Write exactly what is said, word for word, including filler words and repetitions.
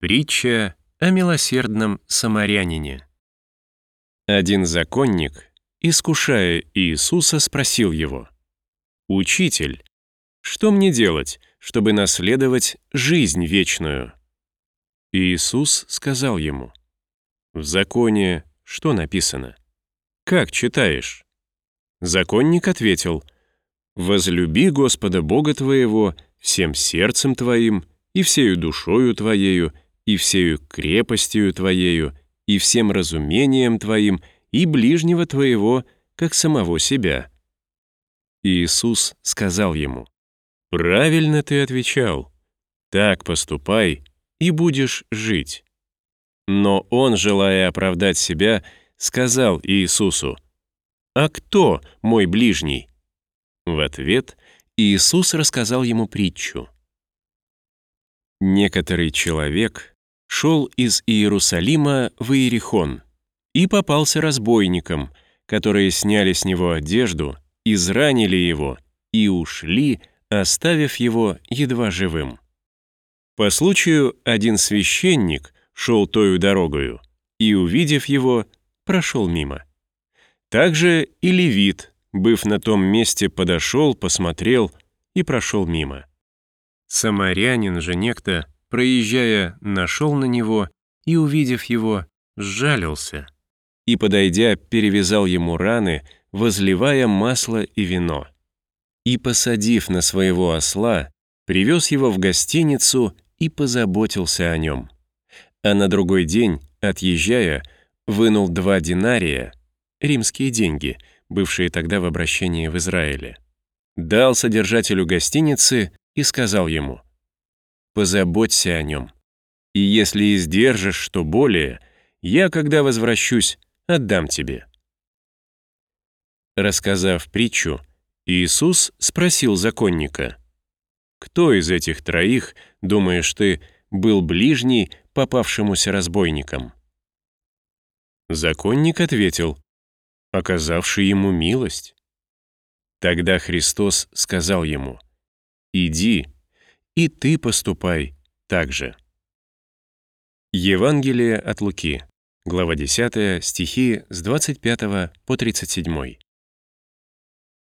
Притча о милосердном самарянине. Один законник, искушая Иисуса, спросил его: «Учитель, что мне делать, чтобы наследовать жизнь вечную?» Иисус сказал ему: «В законе что написано? Как читаешь?» Законник ответил: «Возлюби Господа Бога твоего всем сердцем твоим, и всею душою твоею, и всею крепостью твоею, и всем разумением твоим, и ближнего твоего, как самого себя». Иисус сказал ему: «Правильно ты отвечал. Так поступай, и будешь жить». Но он, желая оправдать себя, сказал Иисусу: «А кто мой ближний?» В ответ Иисус рассказал ему притчу. Некоторый человек шел из Иерусалима в Иерихон и попался разбойникам, которые сняли с него одежду, изранили его и ушли, оставив его едва живым. По случаю один священник шел тою дорогою и, увидев его, прошел мимо. Также и левит, быв на том месте, подошел, посмотрел и прошел мимо. Самарянин же некто, проезжая, нашел на него и, увидев его, сжалился и, подойдя, перевязал ему раны, возливая масло и вино. И, посадив на своего осла, привез его в гостиницу и позаботился о нем. А на другой день, отъезжая, вынул два динария, римские деньги, бывшие тогда в обращении в Израиле, дал содержателю гостиницы и сказал ему: «Позаботься о нем, и если издержишь что более, я, когда возвращусь, отдам тебе». Рассказав притчу, Иисус спросил законника: «Кто из этих троих, думаешь ты, был ближний попавшемуся разбойникам?» Законник ответил: «Оказавший ему милость». Тогда Христос сказал ему: «Иди, и ты поступай так же». Евангелие от Луки, глава десятая, стихи с двадцать пятого по тридцать седьмой.